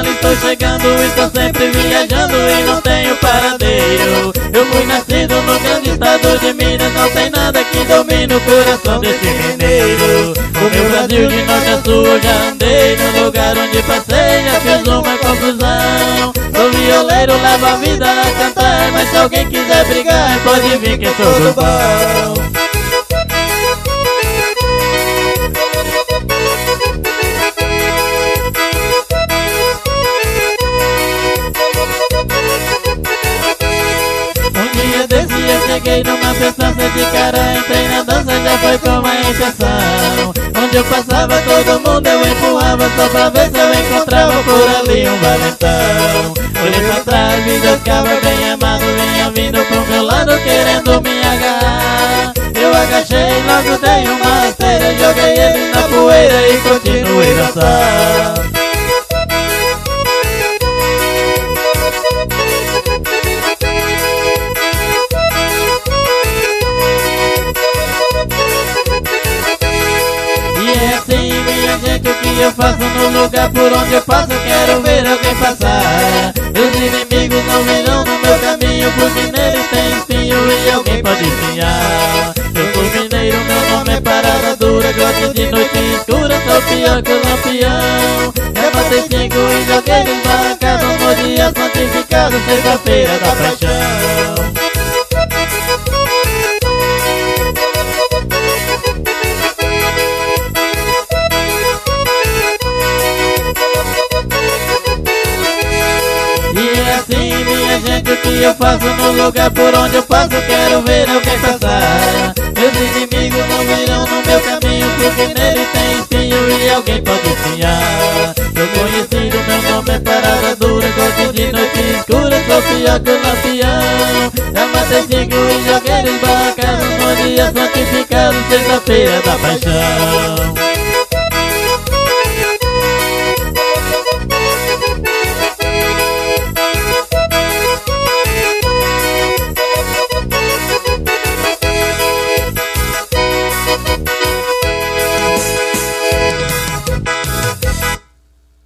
final estou chegando, estou sempre viajando e não tenho paradeiro. Eu fui nascido no grande estado de Minas, não tem nada que domine o coração desse mineiro. O meu Brasil de norte a sul eu já andei, no lugar onde passei já fiz uma confusão. Sou violeiro, levo a vida a cantar, mas se alguém quiser brigar pode vir que sou do bom. Cheguei numa festança de cara, entrei na dança, já foi com a intenção. Onde eu passava todo mundo eu empurrava, só pra ver se eu encontrava por ali um valentão. Olhei pra trás, vi dois cabras bem amados, vinha vindo pro meu lado querendo me agarrar. Eu agachei, logo dei uma rasteira, joguei ele na poeira e continuei dançar. É assim, minha gente, o que eu faço no lugar por onde eu passo, quero ver alguém passar. Meus inimigos não virão no meu caminho, porque neles tem espinho e alguém pode espinhar. Eu sou mineiro, meu nome é Parada Dura, gosto de noite escura, sou pior que o lampião. Já matei 5 e joguei desbarrancado no dia santificado, sexta-feira da paixão. E é assim, minha gente, o que eu faço no lugar por onde eu passo, quero ver alguém passar. Meus inimigos não virão no meu caminho, porque nele tem espinho e alguém pode espinhar. Sou conhecido, meu nome é Parada Dura, gosto de noite escura, sou pior que o lampião. Já matei 5 e joguei desbarrancado no dia santificado, sexta-feira da paixão.